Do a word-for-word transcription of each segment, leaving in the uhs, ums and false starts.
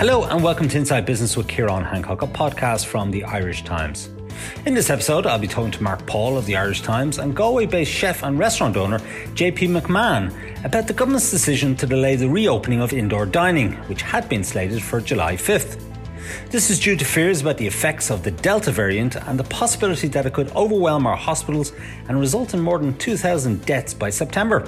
Hello and welcome to Inside Business with Ciarán Hancock, a podcast from the Irish Times. In this episode, I'll be talking to Mark Paul of the Irish Times and Galway-based chef and restaurant owner J P McMahon about the government's decision to delay the reopening of indoor dining, which had been slated for July fifth. This is due to fears about the effects of the Delta variant and the possibility that it could overwhelm our hospitals and result in more than two thousand deaths by September.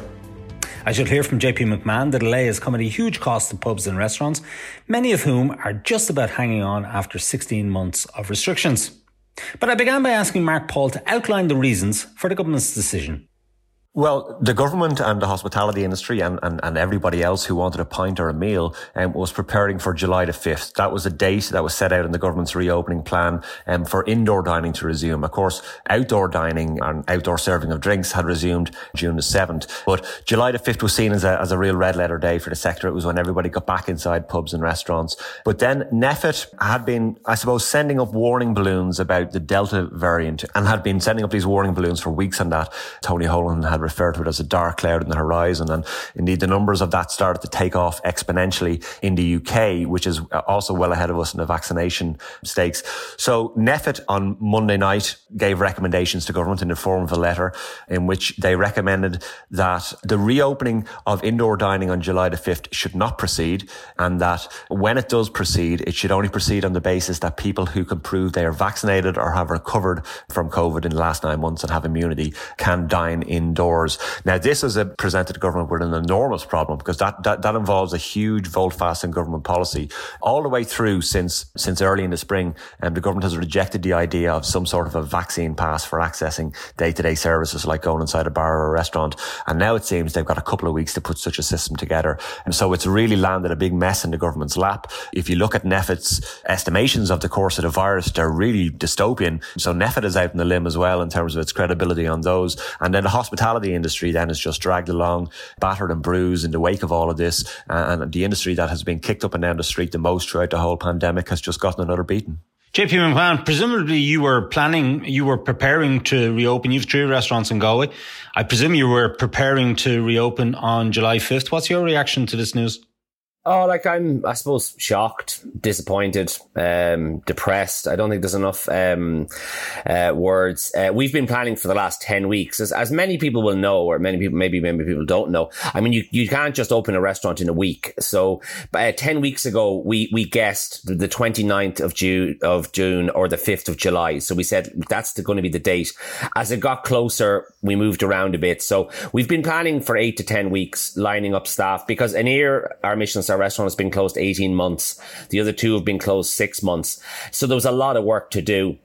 As you'll hear from J P McMahon, the delay has come at a huge cost to pubs and restaurants, many of whom are just about hanging on after sixteen months of restrictions. But I began by asking Mark Paul to outline the reasons for the government's decision. Well, the government and the hospitality industry and, and, and everybody else who wanted a pint or a meal um, was preparing for July the fifth. That was a date that was set out in the government's reopening plan um, for indoor dining to resume. Of course, outdoor dining and outdoor serving of drinks had resumed June the seventh. But July the fifth was seen as a, as a real red letter day for the sector. It was when everybody got back inside pubs and restaurants. But then NPHET had been, I suppose, sending up warning balloons about the Delta variant and had been sending up these warning balloons for weeks on that. Tony Holohan had referred to it as a dark cloud in the horizon, and indeed the numbers of that started to take off exponentially in the U K, which is also well ahead of us in the vaccination stakes. So NPHET on Monday night gave recommendations to government in the form of a letter in which they recommended that the reopening of indoor dining on July the fifth should not proceed, and that when it does proceed, it should only proceed on the basis that people who can prove they are vaccinated or have recovered from COVID in the last nine months and have immunity can dine indoors. Now, this has presented the government with an enormous problem because that, that, that involves a huge volte-face in government policy. All the way through since since early in the spring, um, the government has rejected the idea of some sort of a vaccine pass for accessing day-to-day services like going inside a bar or a restaurant. And now it seems they've got a couple of weeks to put such a system together. And so it's really landed a big mess in the government's lap. If you look at NPHET's estimations of the course of the virus, they're really dystopian. So NPHET is out on the limb as well in terms of its credibility on those. And then the hospitality industry then is just dragged along, battered and bruised in the wake of all of this. And the industry that has been kicked up and down the street the most throughout the whole pandemic has just gotten another beating. J P McMahon, presumably you were planning, you were preparing to reopen. You have three restaurants in Galway. I presume you were preparing to reopen on July fifth. What's your reaction to this news? Oh, like I'm, I suppose, shocked, disappointed, um, depressed. I don't think there's enough um, uh, words. Uh, we've been planning for the last ten weeks, as, as many people will know, or many people, maybe maybe people don't know. I mean, you, you can't just open a restaurant in a week. So uh, ten weeks ago, we we guessed the twenty-ninth of June of June or the fifth of July. So we said that's the, going to be the date. As it got closer, we moved around a bit. So we've been planning for eight to ten weeks, lining up staff, because in here, our Michelin Star restaurant has been closed eighteen months. The other two have been closed six months. So there was a lot of work to do.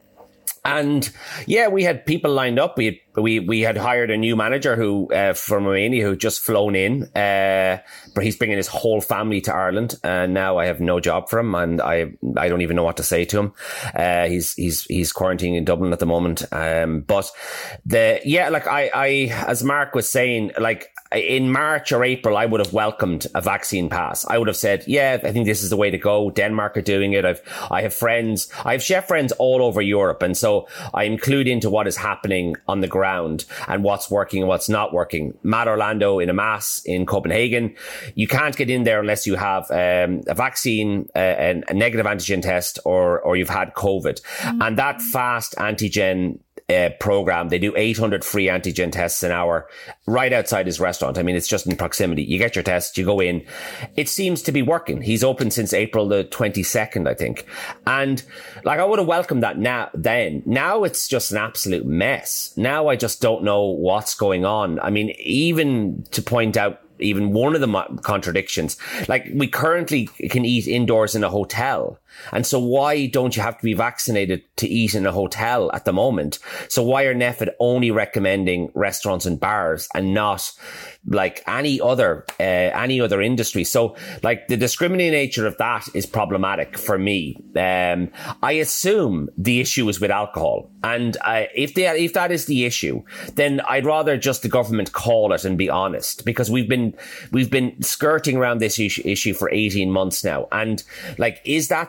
And yeah, we had people lined up. We had, we, we had hired a new manager who, uh, from Romania who just flown in. Uh, but he's bringing his whole family to Ireland. And now I have no job for him. And I, I don't even know what to say to him. Uh, he's, he's, he's quarantining in Dublin at the moment. Um, but the, yeah, like I, I, as Mark was saying, like, in March or April, I would have welcomed a vaccine pass. I would have said, yeah, I think this is the way to go. Denmark are doing it. I've, I have friends, I have chef friends all over Europe. And so I'm clued into what is happening on the ground and what's working and what's not working. Matt Orlando in a mass in Copenhagen. You can't get in there unless you have um, a vaccine, uh, and a negative antigen test, or, or you've had COVID. Mm-hmm. And that fast antigen Uh, program, they do eight hundred free antigen tests an hour right outside his restaurant. I mean, it's just in proximity. You get your test, you go in. It seems to be working. He's open since April the twenty-second, I think. And like, I would have welcomed that now, then. Now it's just an absolute mess. Now I just don't know what's going on. I mean, even to point out even one of the contradictions, like we currently can eat indoors in a hotel. And so why don't you have to be vaccinated to eat in a hotel at the moment? So why are NPHET only recommending restaurants and bars and not like any other, uh, any other industry? So like the discriminating nature of that is problematic for me. Um, I assume the issue is with alcohol. And uh, if they, if that is the issue, then I'd rather just the government call it and be honest, because we've been, we've been skirting around this issue, issue for eighteen months now. And like, is that the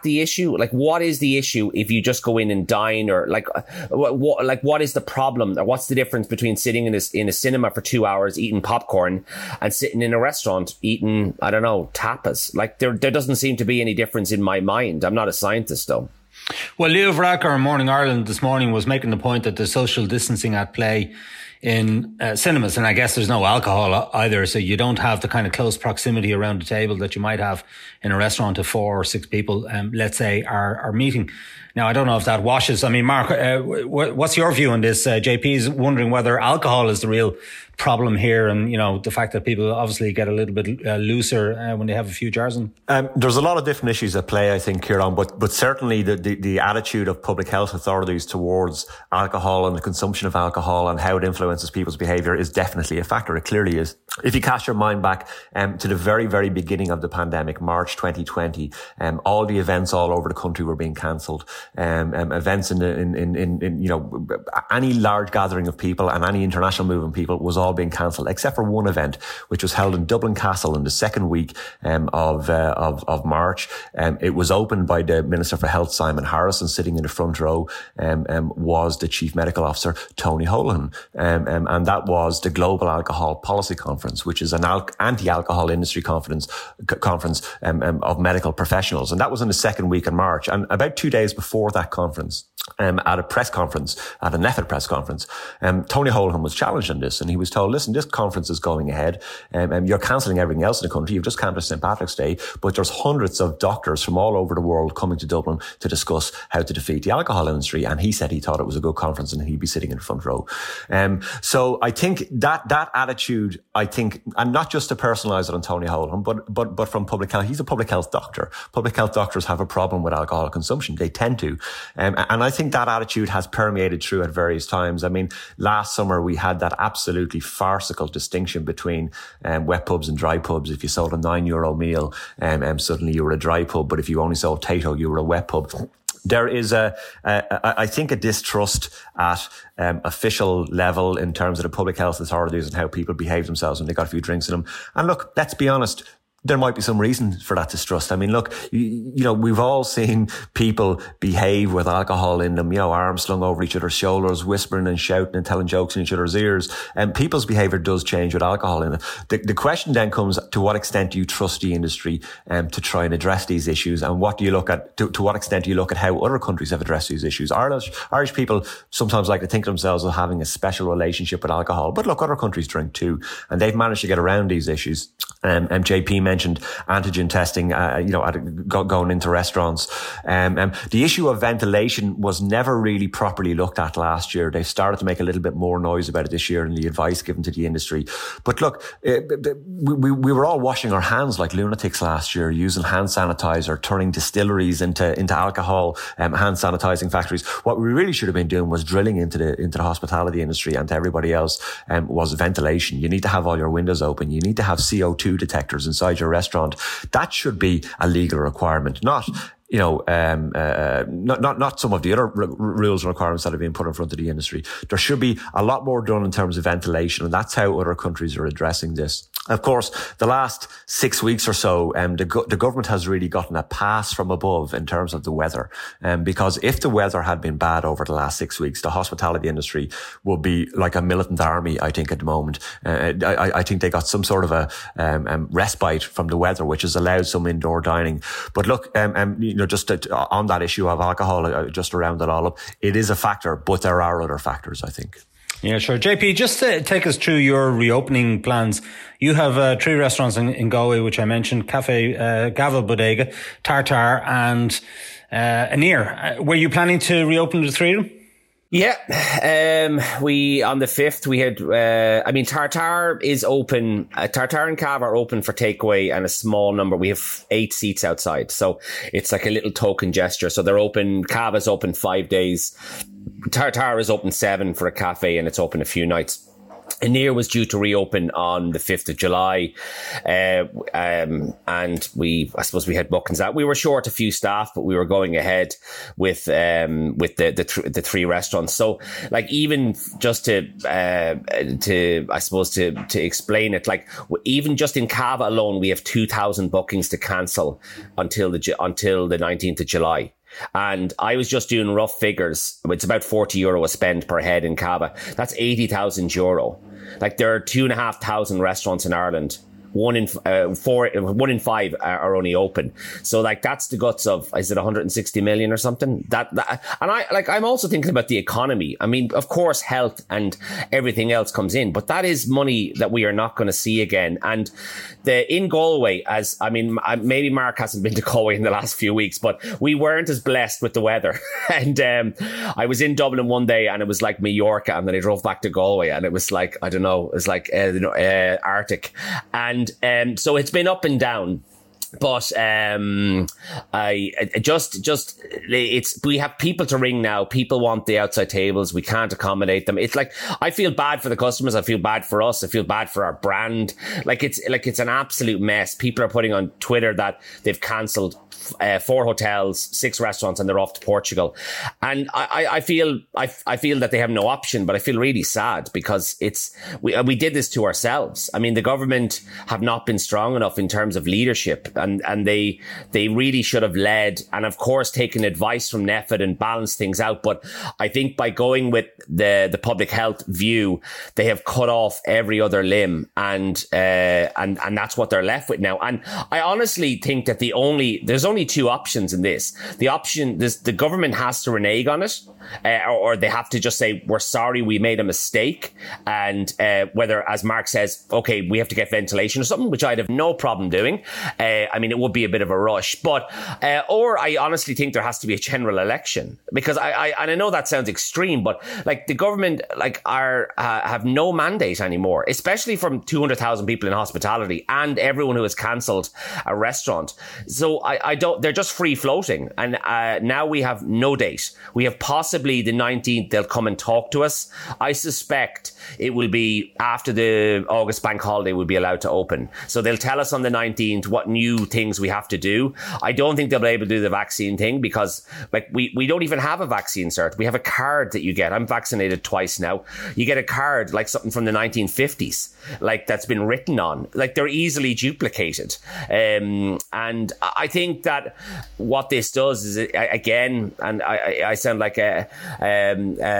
the issue? Like, what is the issue if you just go in and dine, or like, what, what like what is the problem, or what's the difference between sitting in a, in a cinema for two hours eating popcorn and sitting in a restaurant eating, I don't know, tapas? Like, there there doesn't seem to be any difference in my mind. I'm not a scientist, though. Well, Leo Varadkar in Morning Ireland this morning was making the point that there's social distancing at play in uh, cinemas, and I guess there's no alcohol either, so you don't have the kind of close proximity around the table that you might have in a restaurant if four or six people, um, let's say, are, are meeting. Now, I don't know if that washes. I mean, Mark, uh, what's your view on this? Uh, J P's wondering whether alcohol is the real problem here, and, you know, the fact that people obviously get a little bit uh, looser uh, when they have a few jars in. Um, there's a lot of different issues at play, I think, Ciarán, but but certainly the, the, the attitude of public health authorities towards alcohol and the consumption of alcohol and how it influences people's behaviour is definitely a factor. It clearly is. If you cast your mind back um, to the very, very beginning of the pandemic, March twenty twenty, um, all the events all over the country were being cancelled. Um, um, events in, in, in, in, in, you know, any large gathering of people and any international movement of people was all being cancelled, except for one event, which was held in Dublin Castle in the second week um, of, uh, of of March. Um, it was opened by the Minister for Health, Simon Harris, and sitting in the front row um, um, was the Chief Medical Officer, Tony Holohan. Um, um, and that was the Global Alcohol Policy Conference, which is an al- anti-alcohol industry conference, c- conference um, um, of medical professionals. And that was in the second week in March. And about two days before that conference, Um, at a press conference, at a NPHET press conference, um, Tony Holohan was challenged on this, and he was told, listen, this conference is going ahead, um, and you're cancelling everything else in the country. You've just cancelled Saint Patrick's Day, but there's hundreds of doctors from all over the world coming to Dublin to discuss how to defeat the alcohol industry. And he said he thought it was a good conference and he'd be sitting in the front row. Um, so I think that, that attitude, I think, and not just to personalise it on Tony Holohan, but, but, but from public health, he's a public health doctor. Public health doctors have a problem with alcohol consumption. They tend to. Um, and I think that attitude has permeated through at various times. I mean, last summer we had that absolutely farcical distinction between um, wet pubs and dry pubs. If you sold a nine euro meal, um, um, suddenly you were a dry pub. But if you only sold Tato, you were a wet pub. There is a, a, I think, a distrust at um, official level in terms of the public health authorities and how people behave themselves when they got a few drinks in them. And look, let's be honest, there might be some reason for that distrust. I mean, look, you, you know, we've all seen people behave with alcohol in them, you know, arms slung over each other's shoulders, whispering and shouting and telling jokes in each other's ears. And people's behaviour does change with alcohol in it. The, the question then comes, to what extent do you trust the industry um, to try and address these issues? And what do you look at, to, to what extent do you look at how other countries have addressed these issues? Irish, Irish people sometimes like to think of themselves as having a special relationship with alcohol. But look, other countries drink too. And they've managed to get around these issues. Um, and J P mentioned antigen testing, uh, you know, at, go, going into restaurants. Um, um, the issue of ventilation was never really properly looked at last year. They started to make a little bit more noise about it this year in the advice given to the industry. But look, uh, we, we were all washing our hands like lunatics last year, using hand sanitizer, turning distilleries into, into alcohol, um, hand sanitizing factories. What we really should have been doing was drilling into the, into the hospitality industry and to everybody else, um, was ventilation. You need to have all your windows open. You need to have C O two detectors inside your restaurant. That should be a legal requirement, not, you know, um, uh, not, not, not some of the other r- rules and requirements that have been put in front of the industry. There should be a lot more done in terms of ventilation, and that's how other countries are addressing this. Of course, the last six weeks or so, um, the, go- the government has really gotten a pass from above in terms of the weather. Um, because if the weather had been bad over the last six weeks, the hospitality industry would be like a militant army, I think, at the moment. Uh, I, I think they got some sort of a um, um, respite from the weather, which has allowed some indoor dining. But look, um, um, you know, just to, on that issue of alcohol, uh, just to round it all up, it is a factor, but there are other factors, I think. Yeah, sure. J P, just to take us through your reopening plans. You have uh, three restaurants in, in Galway, which I mentioned, Cafe uh, Gavel Bodega, Tartar and uh, Anir. Uh, were you planning to reopen the three of them? Yeah, um, we, on the fifth, we had, uh, I mean, Tartar is open, uh, Tartar and Cav are open for takeaway and a small number. We have eight seats outside. So it's like a little token gesture. So they're open, Cav is open five days. Tartar is open seven for a cafe, and it's open a few nights. Anir was due to reopen on the fifth of July, uh, um, and we, I suppose we had bookings out. We were short a few staff, but we were going ahead with, um, with the, the, th- the three restaurants. So, like, even just to, uh, to, I suppose to, to explain it, like, even just in Cava alone, we have two thousand bookings to cancel until the, until the nineteenth of July. And I was just doing rough figures. It's about forty euro a spend per head in Cava. That's eighty thousand euro. Like, there are two and a half thousand restaurants in Ireland. One in uh, four, one in five are only open. So, like, that's the guts of, is it one hundred sixty million or something? That, that, and I, like, I'm also thinking about the economy. I mean, of course, health and everything else comes in, but that is money that we are not going to see again. And the, in Galway, as, I mean, maybe Mark hasn't been to Galway in the last few weeks, but we weren't as blessed with the weather. And, um, I was in Dublin one day and it was like Mallorca, and then I drove back to Galway and it was like, I don't know, it was like, uh, you know, uh, Arctic. And, And um, so it's been up and down. But um, I, I just, just, it's, we have people to ring now. People want the outside tables. We can't accommodate them. It's like, I feel bad for the customers. I feel bad for us. I feel bad for our brand. Like, it's, like, it's an absolute mess. People are putting on Twitter that they've cancelled Uh, four hotels, six restaurants, and they're off to Portugal. And I, I feel, I, I feel that they have no option, but I feel really sad because it's, we, we did this to ourselves. I mean, the government have not been strong enough in terms of leadership, and, and they, they really should have led and, of course, taken advice from N E F I D and balanced things out. But I think by going with the, the public health view, they have cut off every other limb, and, uh, and, and that's what they're left with now. And I honestly think that the only, there's only two options in this. The option, this, the government has to renege on it, uh, or, or they have to just say, we're sorry, we made a mistake. And uh, whether, as Mark says, okay, we have to get ventilation or something, which I'd have no problem doing. Uh, I mean, it would be a bit of a rush, but, uh, or I honestly think there has to be a general election, because I, I and I know that sounds extreme, but like the government, like are, uh, have no mandate anymore, especially from two hundred thousand people in hospitality and everyone who has cancelled a restaurant. So I, I don't, they're just free floating. And uh, now we have no date. We have possibly the nineteenth, they'll come and talk to us. I suspect it will be after the August bank holiday we'll be allowed to open. So they'll tell us on the nineteenth what new things we have to do. I don't think they'll be able to do the vaccine thing because like we, we don't even have a vaccine cert. We have a card that you get. I'm vaccinated twice now. You get a card like something from the nineteen fifties, like that's been written on. Like they're easily duplicated. Um, and I think that what this does is, again, and I, I sound like a, um, uh,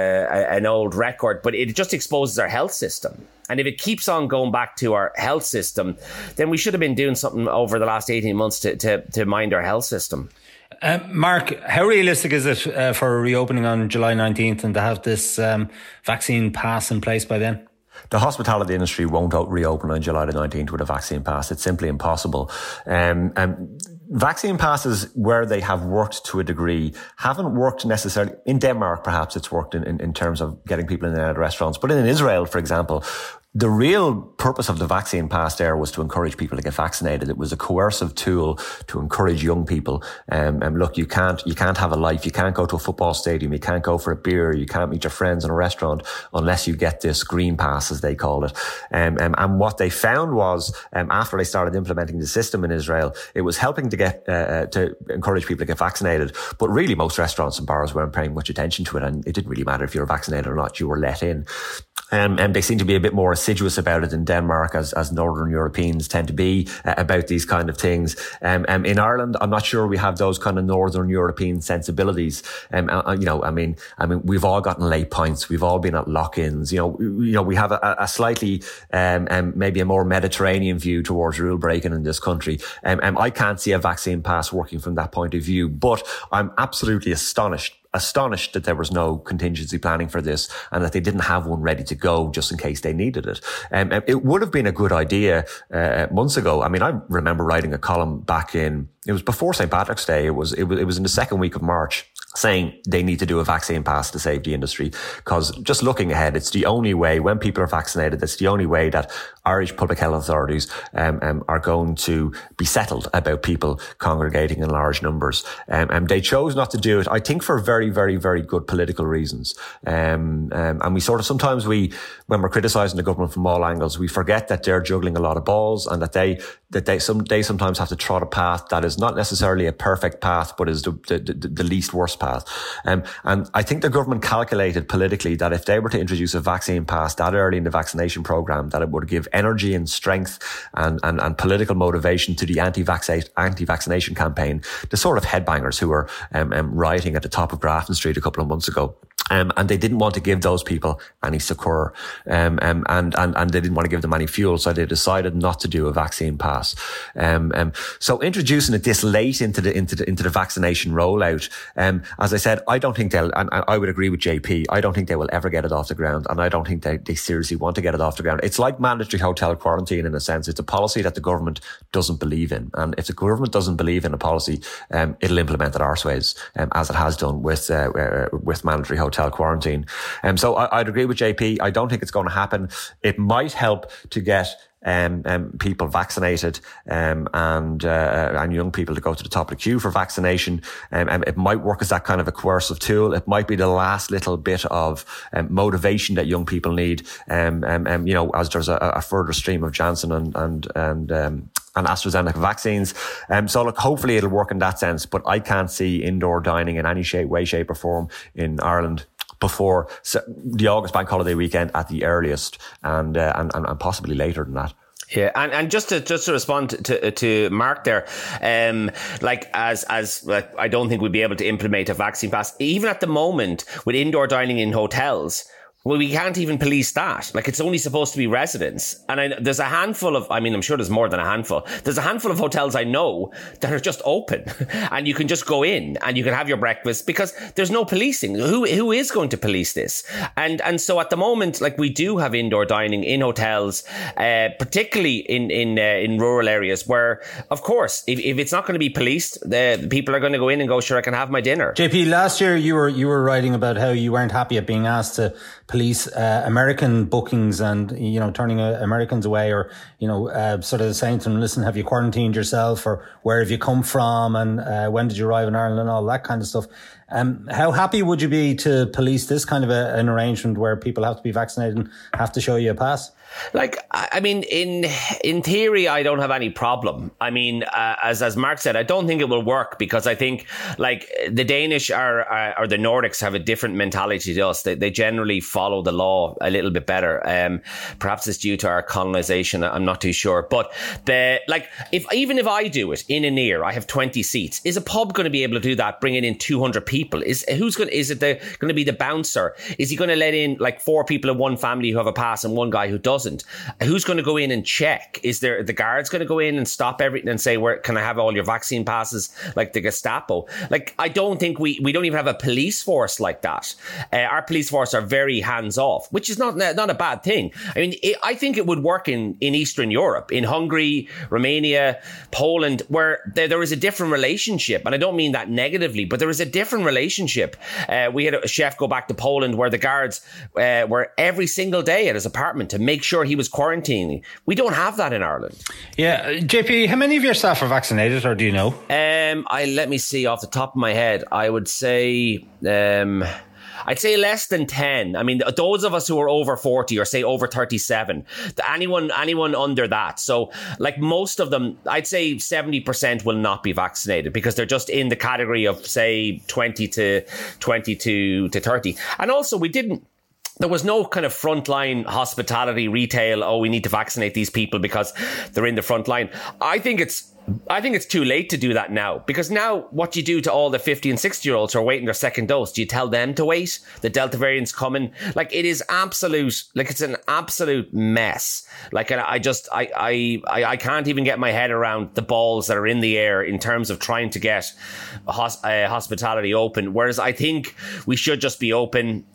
an old record, but it just exposes our health system. And if it keeps on going back to our health system, then we should have been doing something over the last eighteen months to, to, to mind our health system. Uh, Mark, how realistic is it uh, for a reopening on July nineteenth and to have this um, vaccine pass in place by then? The hospitality industry won't reopen on July the nineteenth with a vaccine pass. It's simply impossible. Um, um, vaccine passes, where they have worked to a degree, haven't worked necessarily. In Denmark, perhaps it's worked in, in, in terms of getting people in and out of restaurants. But in Israel, for example, the real purpose of the vaccine pass there was to encourage people to get vaccinated. It was a coercive tool to encourage young people. Um, and look, you can't, you can't have a life. You can't go to a football stadium. You can't go for a beer. You can't meet your friends in a restaurant unless you get this green pass, as they call it. Um, um, and what they found was, um, after they started implementing the system in Israel, it was helping to get, uh, to encourage people to get vaccinated. But really, most restaurants and bars weren't paying much attention to it. And it didn't really matter if you were vaccinated or not. You were let in. Um, and they seem to be a bit more assiduous about it in Denmark, as, as Northern Europeans tend to be uh, about these kind of things. Um, um, in Ireland, I'm not sure we have those kind of Northern European sensibilities. Um, uh, you know, I mean, I mean, we've all gotten late pints. We've all been at lock-ins. You know, you know, we have a, a slightly, um, um, maybe a more Mediterranean view towards rule breaking in this country. Um, um, I can't see a vaccine pass working from that point of view, but I'm absolutely astonished astonished that there was no contingency planning for this and that they didn't have one ready to go just in case they needed it. Um, it would have been a good idea uh, months ago. I mean, I remember writing a column back in, it was before Saint Patrick's Day. It was, it was, it was in the second week of March. saying they need to do a vaccine pass to save the industry. Because just looking ahead, it's the only way, when people are vaccinated, that's the only way that Irish public health authorities um, um, are going to be settled about people congregating in large numbers. Um, and they chose not to do it, I think, for very, very, very good political reasons. Um, um, and we sort of, sometimes we, when we're criticising the government from all angles, we forget that they're juggling a lot of balls and that they, that they, some, they sometimes have to trot a path that is not necessarily a perfect path, but is the, the, the, the least worst path. Um, and I think the government calculated politically that if they were to introduce a vaccine pass that early in the vaccination programme, that it would give energy and strength and, and, and political motivation to the anti-vaccine, anti-vaccination campaign, the sort of headbangers who were um, um, rioting at the top of Grafton Street a couple of months ago. Um, and they didn't want to give those people any succour, um, um, and, and, and they didn't want to give them any fuel. So they decided not to do a vaccine pass. Um, um, so introducing it this late into the, into the, into the vaccination rollout, um, as I said, I don't think they'll, and I would agree with J P, I don't think they will ever get it off the ground. And I don't think they, they seriously want to get it off the ground. It's like mandatory hotel quarantine in a sense. It's a policy that the government doesn't believe in. And if the government doesn't believe in a policy, um, it'll implement it arseways, um, as it has done with, uh, uh with mandatory hotel quarantine. Um, so I, I'd agree with J P. I don't think it's going to happen. It might help to get Um, um, people vaccinated, um, and, uh, and young people to go to the top of the queue for vaccination. Um, and it might work as that kind of a coercive tool. It might be the last little bit of um, motivation that young people need. Um, um, um, you know, as there's a, a further stream of Janssen and, and, and, um, and AstraZeneca vaccines. Um, so look, hopefully it'll work in that sense, but I can't see indoor dining in any shape, way, shape or form in Ireland before the August bank holiday weekend at the earliest, and, uh, and, and possibly later than that. Yeah, and, and just to just to respond to to Mark there, um, like as as like, I don't think we'd be able to implement a vaccine pass even at the moment with indoor dining in hotels. Well, we can't even police that. Like, it's only supposed to be residents. And I, there's a handful of, I mean, I'm sure there's more than a handful. There's a handful of hotels I know that are just open and you can just go in and you can have your breakfast because there's no policing. Who, who is going to police this? And, and so at the moment, like, we do have indoor dining in hotels, uh, particularly in, in, uh, in rural areas where, of course, if, if it's not going to be policed, the people are going to go in and go, sure, I can have my dinner. J P, last year you were, you were writing about how you weren't happy at being asked to police uh, American bookings and, you know, turning uh, Americans away, or, you know, uh, sort of saying to them, listen, have you quarantined yourself, or where have you come from, and uh, when did you arrive in Ireland, and all that kind of stuff. Um, how happy would you be to police this kind of a, an arrangement where people have to be vaccinated and have to show you a pass? Like, I mean, in in theory, I don't have any problem. I mean, uh, as as Mark said, I don't think it will work because I think, like, the Danish are, are or the Nordics have a different mentality to us. They they generally follow the law a little bit better. Um, perhaps it's due to our colonization. I'm not too sure. But the like, if even if I do it in an ear, I have twenty seats. Is a pub going to be able to do that? Bringing in two hundred people? Is who's going? Is it the going to be the bouncer? Is he going to let in like four people in one family who have a pass and one guy who doesn't? Who's going to go in and check? Is there the guards going to go in and stop everything and say, "Where can I have all your vaccine passes?" Like the Gestapo. Like, I don't think we we don't even have a police force like that. Uh, our police force are very hands off, which is not not a bad thing. I mean, it, I think it would work in in Eastern Europe, in Hungary, Romania, Poland, where there, there is a different relationship, and I don't mean that negatively, but there is a different relationship. Uh, we had a chef go back to Poland where the guards uh, were every single day at his apartment to make sure he was quarantining. We don't have that in Ireland. Yeah. J P, how many of your staff are vaccinated, or do you know? Um, I let me see off the top of my head. I would say, um, I'd say less than ten. I mean, those of us who are over forty or say over thirty-seven, anyone, anyone under that. So like most of them, I'd say seventy percent will not be vaccinated because they're just in the category of say twenty to twenty-two to thirty. And also we didn't, there was no kind of frontline hospitality retail. Oh, we need to vaccinate these people because they're in the front line. I think it's, I think it's too late to do that now, because now what do you do to all the fifty and sixty year olds who are waiting their second dose? Do you tell them to wait? The Delta variant's coming. Like, it is absolute, like it's an absolute mess. Like, I just, I, I, I can't even get my head around the balls that are in the air in terms of trying to get hos- uh, hospitality open. Whereas I think we should just be open.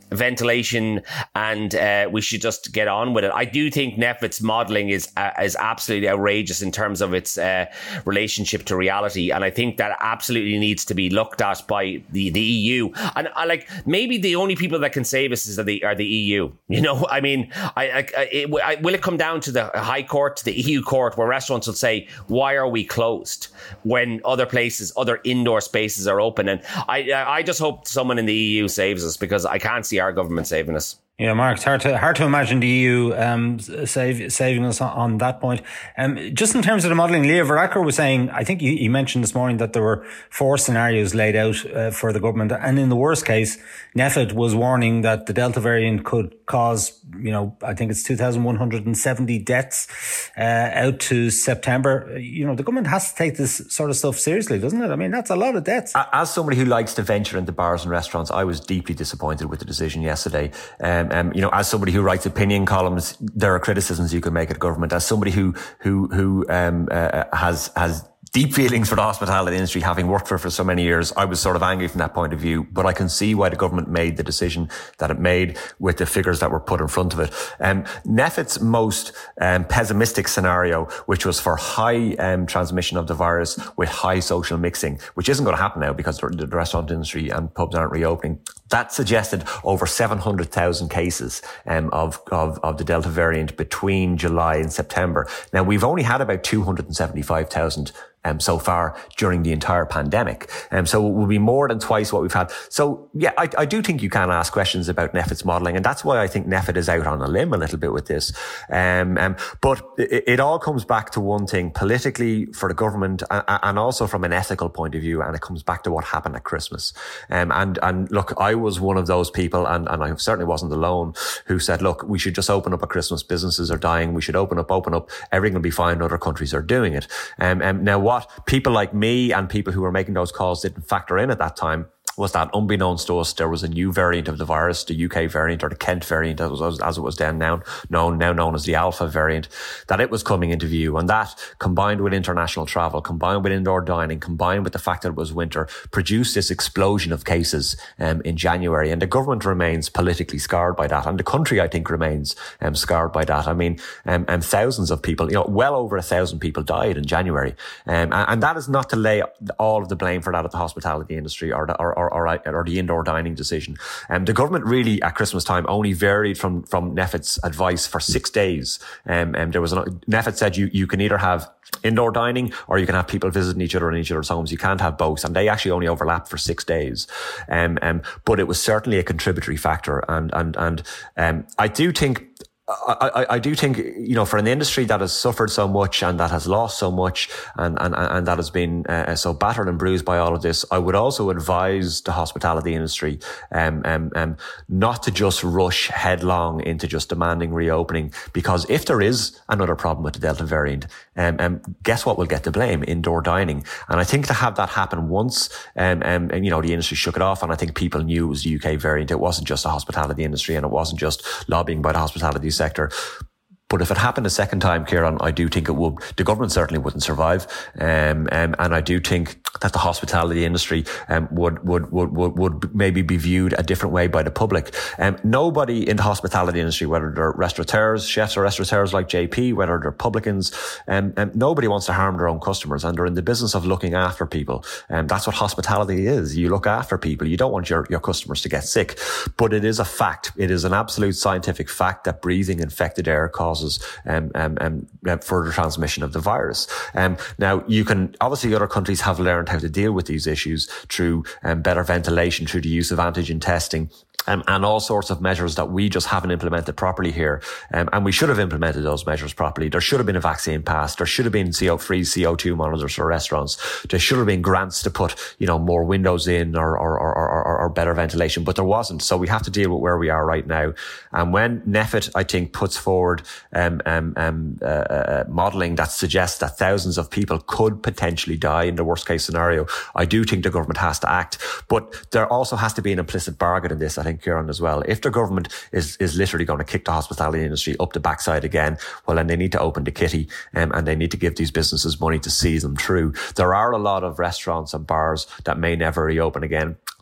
ventilation, and uh, we should just get on with it. I do think NPHET's modelling is uh, is absolutely outrageous in terms of its uh, relationship to reality, and I think that absolutely needs to be looked at by the, the E U. And I like maybe the only people that can save us is the are the E U. You know, I mean, I, I, it, I will it come down to the High Court, to the E U Court, where restaurants will say, "Why are we closed?" when other places, other indoor spaces are open? And I, I just hope someone in the E U saves us, because I can't see our government saving us. Yeah, Mark, it's hard to hard to imagine the E U um, save, saving us on, on that point. Um, just in terms of the modelling, Leo Varadkar was saying, I think he, he mentioned this morning that there were four scenarios laid out uh, for the government, and in the worst case, NPHET was warning that the Delta variant could cause, you know, I think it's two thousand one hundred seventy deaths uh, out to September. You know, the government has to take this sort of stuff seriously, doesn't it? I mean, that's a lot of deaths. As somebody who likes to venture into bars and restaurants, I was deeply disappointed with the decision yesterday. Um, Um, you know, as somebody who writes opinion columns, there are criticisms you can make at government. As somebody who who who um, uh, has has deep feelings for the hospitality industry, having worked for it for so many years, I was sort of angry from that point of view. But I can see why the government made the decision that it made with the figures that were put in front of it. Um, NPHET's most um, pessimistic scenario, which was for high um, transmission of the virus with high social mixing, which isn't going to happen now because the, the restaurant industry and pubs aren't reopening. That suggested over seven hundred thousand cases um, of, of, of the Delta variant between July and September. Now, we've only had about two hundred seventy-five thousand Um, so far during the entire pandemic. Um, so it will be more than twice what we've had. So yeah, I, I do think you can ask questions about NPHET's modelling, and that's why I think NPHET is out on a limb a little bit with this. Um, um, but it, it all comes back to one thing, politically for the government, and, and also from an ethical point of view, and it comes back to what happened at Christmas. Um, and, and look, I was one of those people, and, and I certainly wasn't alone, who said, look, we should just open up at Christmas. Businesses are dying. We should open up, open up. Everything will be fine. Other countries are doing it. Um, um, now what people like me and people who were making those calls didn't factor in at that time was that, unbeknownst to us, there was a new variant of the virus, the U K variant, or the Kent variant, as, was, as it was then now known, now known as the Alpha variant, that it was coming into view. And that, combined with international travel, combined with indoor dining, combined with the fact that it was winter, produced this explosion of cases um, in January. And the government remains politically scarred by that. And the country, I think, remains um, scarred by that. I mean, um, and thousands of people, you know, well over a thousand people died in January. Um, and, and that is not to lay all of the blame for that at the hospitality industry or the, or, or Or, or the indoor dining decision. Um, the government really at Christmas time only varied from, from NPHET's advice for six days. Um, and there was an, NPHET said you, you can either have indoor dining or you can have people visiting each other in each other's homes. You can't have both. And they actually only overlapped for six days. Um, um, but it was certainly a contributory factor. And, and, and, um, I do think I, I, I do think, you know, for an industry that has suffered so much and that has lost so much and, and, and that has been uh, so battered and bruised by all of this, I would also advise the hospitality industry um, um, um, not to just rush headlong into just demanding reopening, because if there is another problem with the Delta variant, um, um, guess what will get the blame? Indoor dining. And I think to have that happen once, um, um, and, you know, the industry shook it off, and I think people knew it was the U K variant. It wasn't just the hospitality industry, and it wasn't just lobbying by the hospitality sector. But if it happened a second time, Kieran, I do think it would, the government certainly wouldn't survive. Um, um, and I do think that the hospitality industry, um, would, would, would, would, would maybe be viewed a different way by the public. Um, nobody in the hospitality industry, whether they're restaurateurs, chefs or restaurateurs like J P, whether they're publicans, um, um, nobody wants to harm their own customers, and they're in the business of looking after people. And um, that's what hospitality is. You look after people. You don't want your, your customers to get sick. But it is a fact. It is an absolute scientific fact that breathing infected air causes Um, um, um, further transmission of the virus. Um, now, you can, obviously other countries have learned how to deal with these issues through um, better ventilation, through the use of antigen testing. Um, and all sorts of measures that we just haven't implemented properly here. Um, and we should have implemented those measures properly. There should have been a vaccine pass. There should have been C O free C O two monitors for restaurants. There should have been grants to put, you know, more windows in or, or, or, or, or better ventilation, but there wasn't. So we have to deal with where we are right now. And when NPHET, I think, puts forward, um, um, um, uh, uh, modelling that suggests that thousands of people could potentially die in the worst case scenario, I do think the government has to act. But there also has to be an implicit bargain in this, I think, Kieran, as well. If the government is, is literally going to kick the hospitality industry up the backside again, well, then they need to open the kitty, um, and they need to give these businesses money to see them through. There are a lot of restaurants and bars that may never reopen again.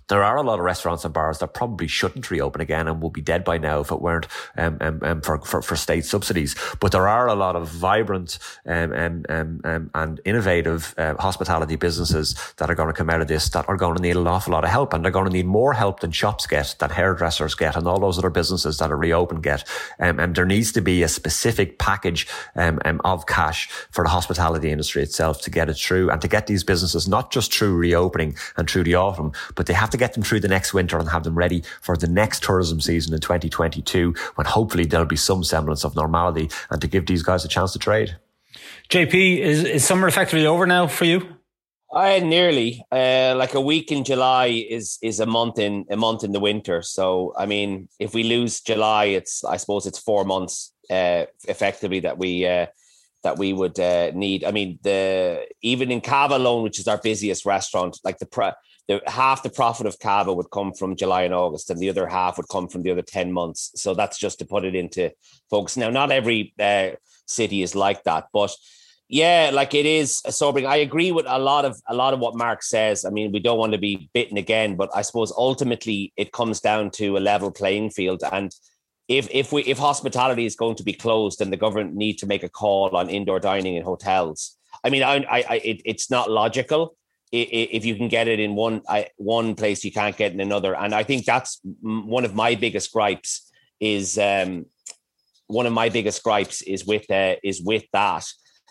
There are a lot of restaurants and bars that probably shouldn't reopen again and will be dead by now if it weren't um, um, um, for, for, for state subsidies. But there are a lot of vibrant um, um, um, um, and innovative uh, hospitality businesses that are going to come out of this that are going to need an awful lot of help, and they're going to need more help than shops get, that hairdressers get, and all those other businesses that are reopened get. Um, and there needs to be a specific package um, um, of cash for the hospitality industry itself to get it through, and to get these businesses not just through reopening and through the autumn, but they have to get them through the next winter and have them ready for the next tourism season in twenty twenty-two, when hopefully there'll be some semblance of normality, and to give these guys a chance to trade. J P, is, is summer effectively over now for you? I nearly uh, like a week in July is is a month in a month in the winter. So I mean, if we lose July, it's I suppose it's four months uh, effectively that we uh, that we would uh, need. I mean, the even in Cava alone, which is our busiest restaurant, like the pre, the half the profit of Cava would come from July and August, and the other half would come from the other ten months. So that's just to put it into focus. Now, not every uh, city is like that, but. Yeah, like it is sobering. I agree with a lot of a lot of what Mark says. I mean, we don't want to be bitten again, but I suppose ultimately it comes down to a level playing field. And if if we if hospitality is going to be closed, then the government need to make a call on indoor dining in hotels. I mean, I, I, I it, it's not logical. If you can get it in one I, one place, you can't get in another. And I think that's one of my biggest gripes. Is um, one of my biggest gripes is with uh, is with that.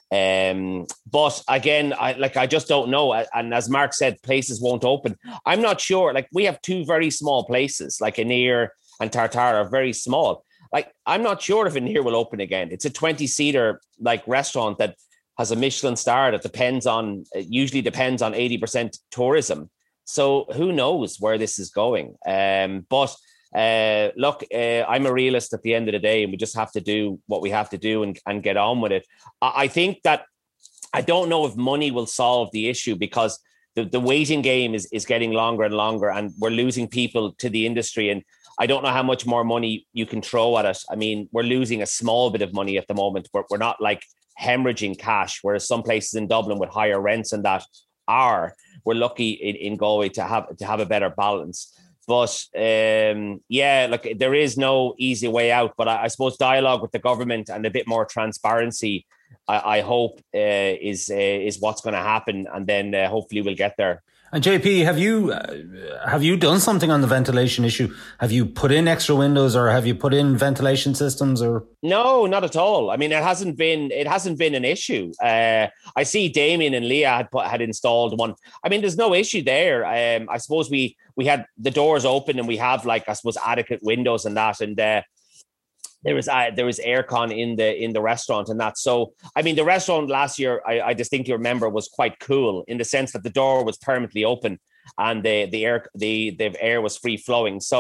Um, but again, I like I just don't know. And as Mark said, places won't open. I'm not sure. Like we have two very small places, like Aneer and Tartare are very small. Like I'm not sure if Aneer will open again. It's a twenty seater like restaurant that has a Michelin star that depends on it usually depends on eighty percent tourism. So who knows where this is going? Um, but. Uh, look, uh, I'm a realist at the end of the day, and we just have to do what we have to do and, and get on with it. I, I think that I don't know if money will solve the issue, because the, the waiting game is, is getting longer and longer, and we're losing people to the industry. And I don't know how much more money you can throw at it. I mean, we're losing a small bit of money at the moment, but we're not like hemorrhaging cash, whereas some places in Dublin with higher rents and that are. We're lucky in, in Galway to have to have a better balance. But um, yeah, look, there is no easy way out. But I, I suppose dialogue with the government and a bit more transparency, I, I hope, uh, is uh, is what's going to happen, and then uh, hopefully we'll get there. And J P, have you uh, have you done something on the ventilation issue? Have you put in extra windows, or have you put in ventilation systems? Or no, not at all. I mean, it hasn't been it hasn't been an issue. Uh, I see Damien and Leah had put, had installed one. I mean, there's no issue there. Um, I suppose we we had the doors open, and we have like I suppose adequate windows and that, and. Uh, There was uh, there was aircon in the in the restaurant and that. So I mean, the restaurant last year, I, I distinctly remember, was quite cool in the sense that the door was permanently open and the the air the the air was free flowing. So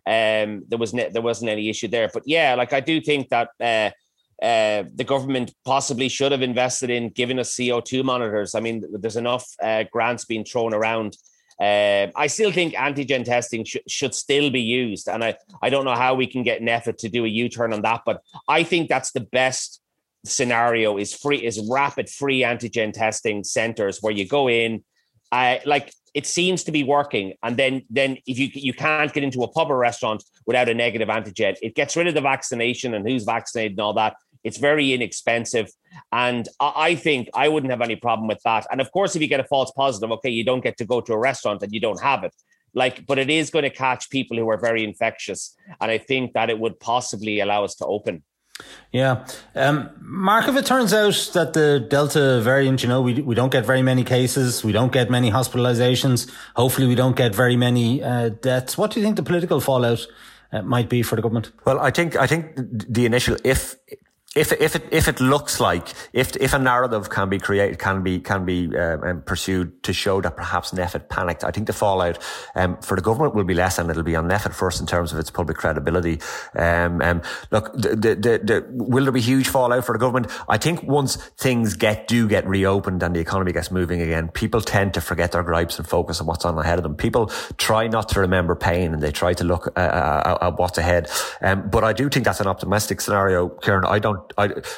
um, there was ne- there wasn't any issue there. But yeah, like I do think that uh, uh, the government possibly should have invested in giving us C O two monitors. I mean, there's enough uh, grants being thrown around. Uh, I still think antigen testing sh- should still be used. And I, I don't know how we can get N E F I T to do a U-turn on that, but I think that's the best scenario is free, is rapid free antigen testing centers where you go in, uh, like it seems to be working. And then, then if you, you can't get into a pub or restaurant without a negative antigen, it gets rid of the vaccination and who's vaccinated and all that. It's very inexpensive. And I think I wouldn't have any problem with that. And of course, if you get a false positive, okay, you don't get to go to a restaurant and you don't have it. Like, but it is going to catch people who are very infectious. And I think that it would possibly allow us to open. Yeah. Um, Mark, if it turns out that the Delta variant, you know, we we don't get very many cases, we don't get many hospitalizations, hopefully we don't get very many uh, deaths, what do you think the political fallout uh, might be for the government? Well, I think I think the initial, if If if it if it looks like if if a narrative can be created, can be can be um, pursued to show that perhaps N E F I T panicked, I think the fallout um, for the government will be less, and it'll be on N E F I T first in terms of its public credibility. Um, um, look, the, the the the will there be huge fallout for the government? I think once things get do get reopened and the economy gets moving again, people tend to forget their gripes and focus on what's on ahead of them. People try not to remember pain, and they try to look uh, at what's ahead. Um, but I do think that's an optimistic scenario, Kieran. I don't. I,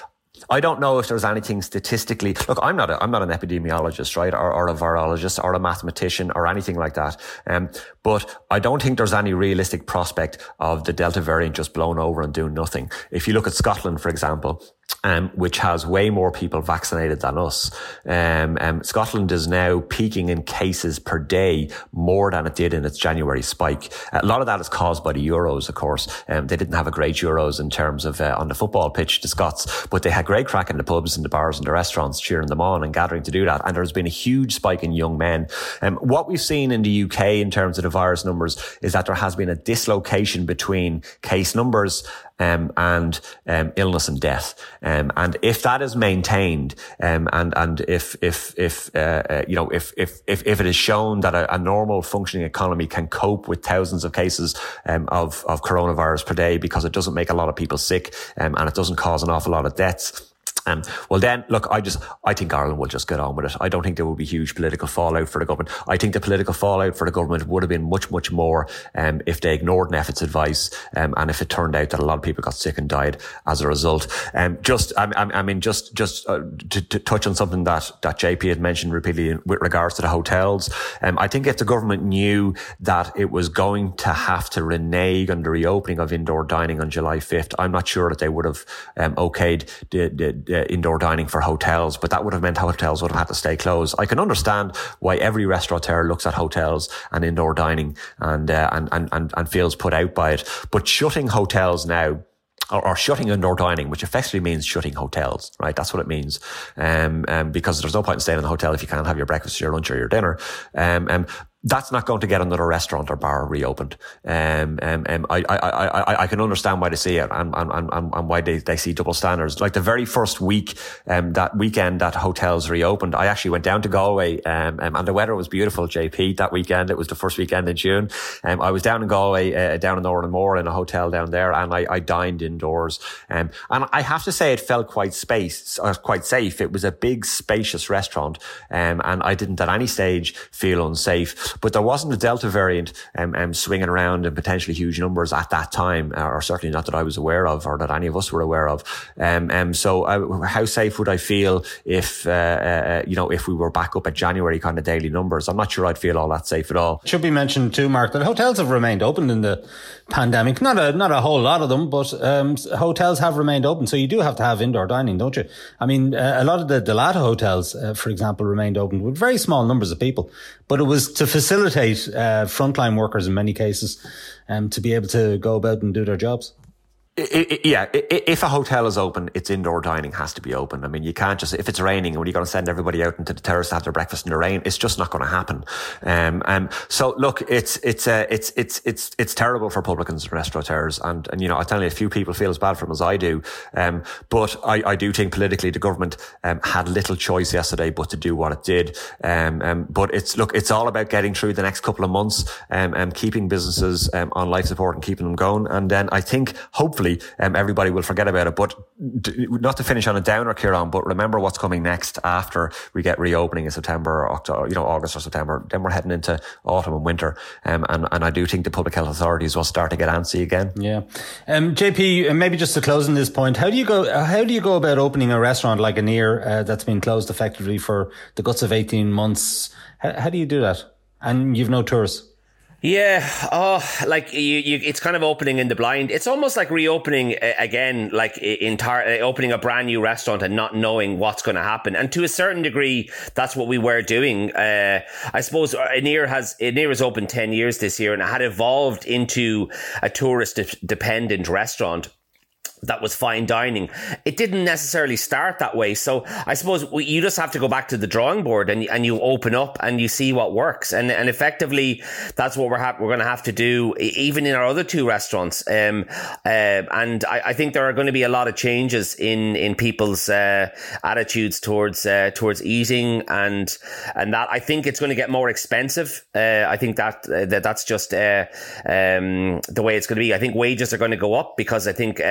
I don't know if there's anything statistically. Look, I'm not a, I'm not an epidemiologist, right, or, or a virologist, or a mathematician, or anything like that. Um, but I don't think there's any realistic prospect of the Delta variant just blown over and doing nothing. If you look at Scotland, for example, Um, which has way more people vaccinated than us. Um, um, Scotland is now peaking in cases per day more than it did in its January spike. A lot of that is caused by the Euros, of course. Um, they didn't have a great Euros in terms of uh, on the football pitch, the Scots, but they had great crack in the pubs and the bars and the restaurants, cheering them on and gathering to do that. And there's been a huge spike in young men. Um, what we've seen in the U K in terms of the virus numbers is that there has been a dislocation between case numbers Um, and um, illness and death, um, and if that is maintained, um, and and if if if uh, uh, you know if if if if it is shown that a, a normal functioning economy can cope with thousands of cases um, of of coronavirus per day, because it doesn't make a lot of people sick, um, and it doesn't cause an awful lot of deaths. Um, well then, look, I just, I think Ireland will just get on with it. I don't think there will be huge political fallout for the government. I think the political fallout for the government would have been much, much more, um, if they ignored N E F It's advice, um, and if it turned out that a lot of people got sick and died as a result. Um, just, I, I, I mean, just, just, uh, to, to touch on something that, that J P had mentioned repeatedly with regards to the hotels. Um, I think if the government knew that it was going to have to renege on the reopening of indoor dining on July fifth, I'm not sure that they would have, um, okayed the, the, Uh, indoor dining for hotels, but that would have meant hotels would have had to stay closed. I can understand why every restaurateur looks at hotels and indoor dining and uh, and, and and and feels put out by it. But shutting hotels now, Or, or shutting indoor dining, which effectively means shutting hotels, right? That's what it means. Um, um, because there's no point in staying in a hotel if you can't have your breakfast, your lunch, or your dinner. Um, um, that's not going to get another restaurant or bar reopened. Um, um, um, I, I, I, I can understand why they see it and, and, and, and why they, they see double standards. Like the very first week, um, that weekend that hotels reopened, I actually went down to Galway, um, um and the weather was beautiful, J P, that weekend. It was the first weekend in June. Um, I was down in Galway, uh, down in Northern Moor in a hotel down there, and I, I dined indoors. Um, and I have to say it felt quite space, uh, quite safe. It was a big, spacious restaurant, um, and I didn't at any stage feel unsafe. But there wasn't a Delta variant um, um, swinging around in potentially huge numbers at that time, or certainly not that I was aware of, or that any of us were aware of. Um, um, so uh, how safe would I feel if, uh, uh, you know, if we were back up at January kind of daily numbers? I'm not sure I'd feel all that safe at all. It should be mentioned too, Mark, that hotels have remained open in the pandemic. Not a not a whole lot of them, but um, hotels have remained open. So you do have to have indoor dining, don't you? I mean, uh, a lot of the Dalata hotels, uh, for example, remained open with very small numbers of people. But it was to facilitate uh, frontline workers in many cases um, to be able to go about and do their jobs. It, it, yeah, if a hotel is open, its indoor dining has to be open. I mean, you can't just, if it's raining, when you're going to send everybody out into the terrace to have their breakfast in the rain, it's just not going to happen. Um, um, so look, it's, it's, uh, it's, it's, it's, it's terrible for publicans and restaurateurs. And, and, you know, I tell you, a few people feel as bad for them as I do. Um, but I, I do think politically the government, um, had little choice yesterday but to do what it did. Um, um, but it's, look, it's all about getting through the next couple of months, um, and keeping businesses, um, on life support and keeping them going. And then I think, hopefully, Um, everybody will forget about it. But d- not to finish on a downer, Kieran, but remember what's coming next after we get reopening in September or October, you know, August or September. Then we're heading into autumn and winter. Um, and, and I do think the public health authorities will start to get antsy again. Yeah. Um, J P, maybe just to close on this point, how do you go, how do you go about opening a restaurant like Aneer, uh, that's been closed effectively for the guts of eighteen months? How, how do you do that? And you've no tourists. Yeah, oh, like you, you, it's kind of opening in the blind. It's almost like reopening uh, again, like entire opening a brand new restaurant and not knowing what's going to happen. And to a certain degree, that's what we were doing. Uh, I suppose Aneer has Aneer has opened ten years this year, and it had evolved into a tourist de- dependent restaurant that was fine dining. It didn't necessarily start that way. So I suppose we, you just have to go back to the drawing board and, and you open up and you see what works. And, and effectively, that's what we're ha- we're going to have to do, even in our other two restaurants. Um, uh, and I, I think there are going to be a lot of changes in, in people's, uh, attitudes towards, uh, towards eating. And, and that, I think it's going to get more expensive. Uh, I think that, uh, that that's just, uh, um, the way it's going to be. I think wages are going to go up because I think, uh, most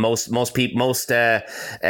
most most people most uh,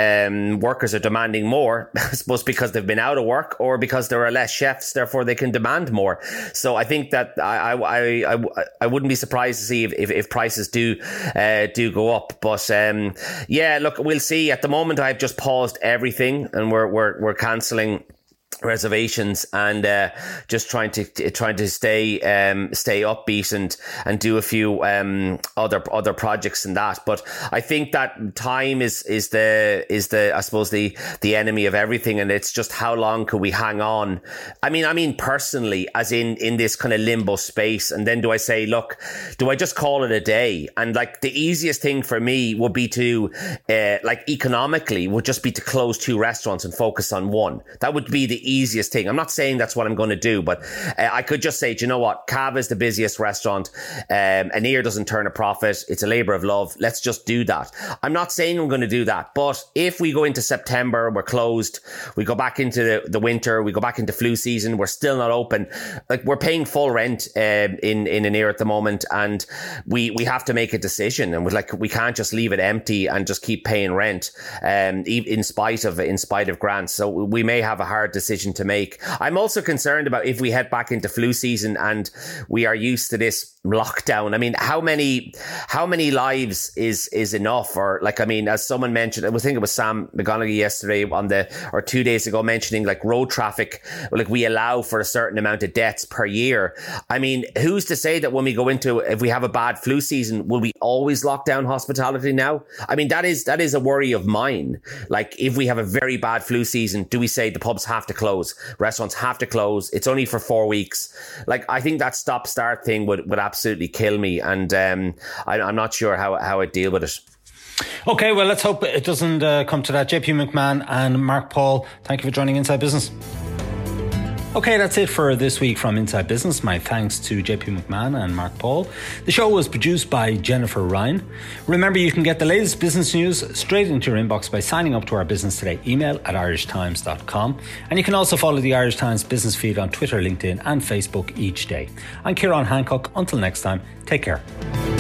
um, workers are demanding more, I suppose because they've been out of work or because there are less chefs, therefore they can demand more. So I think that I I I, I wouldn't be surprised to see if, if, if prices do uh, do go up. But um, yeah, look, we'll see. At the moment, I've just paused everything, and we're we're we're cancelling reservations and uh, just trying to trying to stay um, stay upbeat and and do a few um, other other projects and that. But I think that time is is the is the I suppose the the enemy of everything, and it's just how long could we hang on? I mean, I mean personally, as in in this kind of limbo space, and then do I say, look, do I just call it a day? And like the easiest thing for me would be to uh, like economically would just be to close two restaurants and focus on one. That would be the easiest thing. I'm not saying that's what I'm going to do, but uh, I could just say, do you know what? Cava is the busiest restaurant. Um, Anir doesn't turn a profit. It's a labour of love. Let's just do that. I'm not saying I'm going to do that, but if we go into September, we're closed, we go back into the, the winter, we go back into flu season, we're still not open. Like we're paying full rent um, in in Anir at the moment, and we we have to make a decision, and we're like we can't just leave it empty and just keep paying rent, um, in spite of in spite of grants. So we may have a hard decision to make. I'm also concerned about if we head back into flu season and we are used to this lockdown. I mean, how many how many lives is is enough? Or like, I mean, as someone mentioned, I think it was Sam McGonigal yesterday on the or two days ago mentioning like road traffic, like we allow for a certain amount of deaths per year. I mean, who's to say that when we go into, if we have a bad flu season, will we always lock down hospitality now? I mean, that is that is a worry of mine. Like if we have a very bad flu season, do we say the pubs have to close, restaurants have to close, it's only for four weeks? Like I think that stop start thing would would absolutely kill me, and um, I, I'm not sure how how I'd deal with it. Okay, well, let's hope it doesn't uh, come to that. J P McMahon and Mark Paul, thank you for joining Inside Business. Okay, that's it for this week from Inside Business. My thanks to J P McMahon and Mark Paul. The show was produced by Jennifer Ryan. Remember, you can get the latest business news straight into your inbox by signing up to our Business Today email at irish times dot com. And you can also follow the Irish Times business feed on Twitter, LinkedIn and Facebook each day. I'm Ciarán Hancock. Until next time, take care.